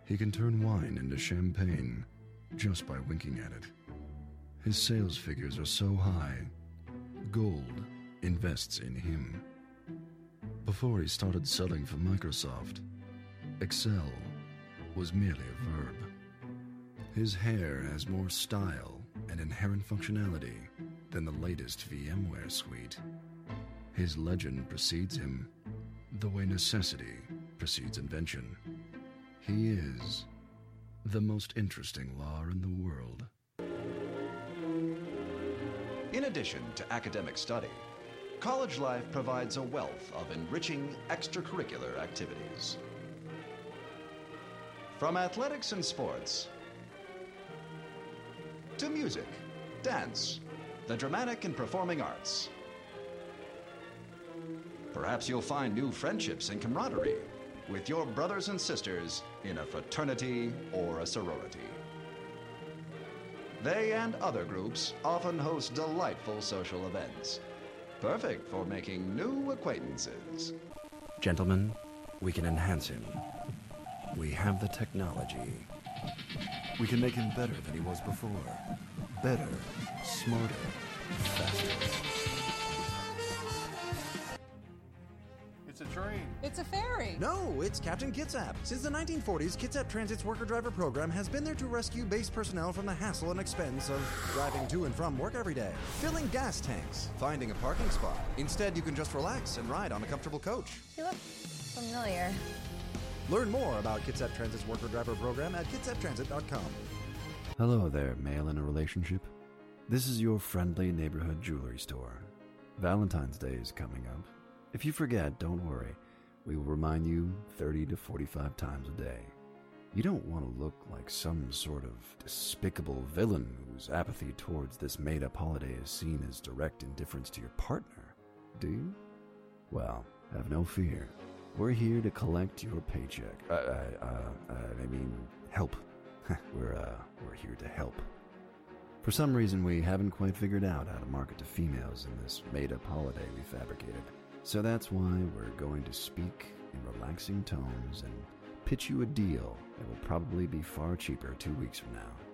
He can turn wine into champagne just by winking at it. His sales figures are so high, gold invests in him. Before he started selling for Microsoft, Excel was merely a verb. His hair has more style and inherent functionality than the latest VMware suite. His legend precedes him, the way necessity precedes invention. He is the most interesting law in the world. In addition to academic study, college life provides a wealth of enriching extracurricular activities. From athletics and sports, to music, dance, the dramatic and performing arts. Perhaps you'll find new friendships and camaraderie with your brothers and sisters in a fraternity or a sorority. They and other groups often host delightful social events, perfect for making new acquaintances. Gentlemen, we can enhance him. We have the technology. We can make him better than he was before. Better, smarter, faster. It's a train. It's a ferry. No, it's Captain Kitsap. Since the 1940s, Kitsap Transit's worker-driver program has been there to rescue base personnel from the hassle and expense of driving to and from work every day, filling gas tanks, finding a parking spot. Instead, you can just relax and ride on a comfortable coach. You look familiar. Learn more about Kitsap Transit's worker-driver program at kitsaptransit.com. Hello there, male in a relationship. This is your friendly neighborhood jewelry store. Valentine's Day is coming up. If you forget, don't worry. We will remind you 30 to 45 times a day. You don't want to look like some sort of despicable villain whose apathy towards this made-up holiday is seen as direct indifference to your partner, do you? Well, have no fear. We're here to collect your paycheck. Help. We're here to help. For some reason, we haven't quite figured out how to market to females in this made-up holiday we fabricated. So that's why we're going to speak in relaxing tones and pitch you a deal that will probably be far cheaper 2 weeks from now.